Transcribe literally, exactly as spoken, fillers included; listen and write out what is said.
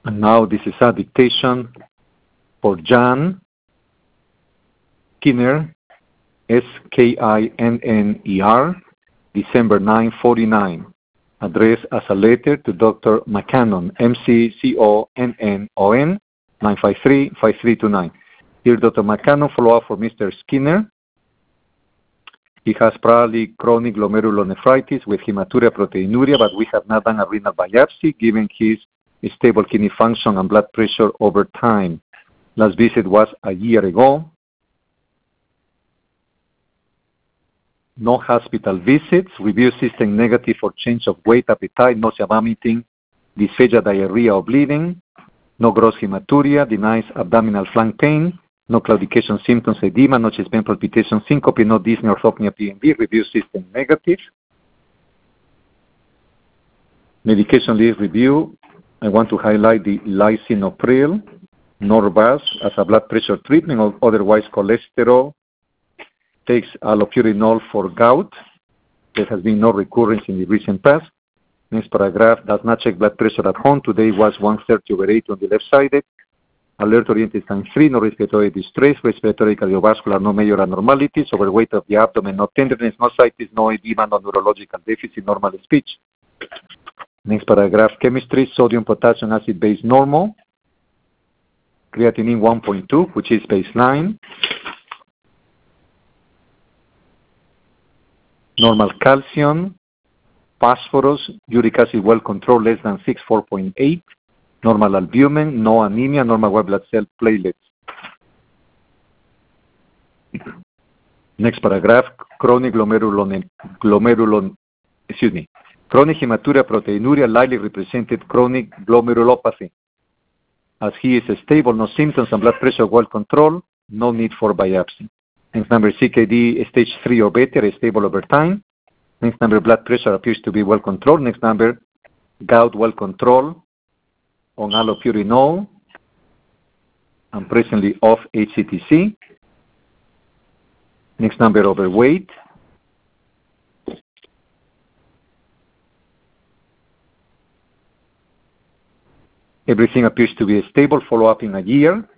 And now this is a dictation for Jan Skinner, S K I N N E R, December ninth, forty-nine. Addressed as a letter to Doctor McCannon, M C C O N N O N, nine five three, five three two nine. Dear Doctor McCannon, follow-up for Mister Skinner. He has probably chronic glomerulonephritis with hematuria proteinuria, but we have not done a renal biopsy given his stable kidney function and blood pressure over time. Last visit was a year ago. No hospital visits. Review system negative for change of weight, appetite, nausea, vomiting, dysphagia, diarrhea, or bleeding. No gross hematuria. Denies abdominal flank pain. No claudication symptoms, edema, no chest pain, palpitation, syncope, no dyspnea, orthopnea, P M V. Review system negative. Medication list review. I want to highlight the lisinopril, Norvasc as a blood pressure treatment, or otherwise cholesterol. Takes allopurinol for gout. There has been no recurrence in the recent past. Next paragraph, does not check blood pressure at home. Today was one thirty over eighty on the left-sided. Alert-oriented sign three, no respiratory distress, respiratory cardiovascular, no major abnormalities, overweight of the abdomen, no tenderness, no ascites, no edema, no neurological deficit, normal speech. Next paragraph, chemistry, sodium, potassium, acid base normal. Creatinine one point two, which is baseline. Normal calcium, phosphorus, uric acid well controlled, less than six, four point eight. Normal albumin, no anemia, normal white blood cell platelets. Next paragraph, chronic glomerulon, glomerulon, excuse me, chronic hematuria proteinuria likely represented chronic glomerulopathy. As he is stable, no symptoms and blood pressure well controlled, no need for biopsy. Next number, C K D stage three or better, is stable over time. Next number, blood pressure appears to be well controlled. Next number, gout well controlled on allopurinol and presently off H C T C. Next number, overweight. Everything appears to be stable. Follow up in a year.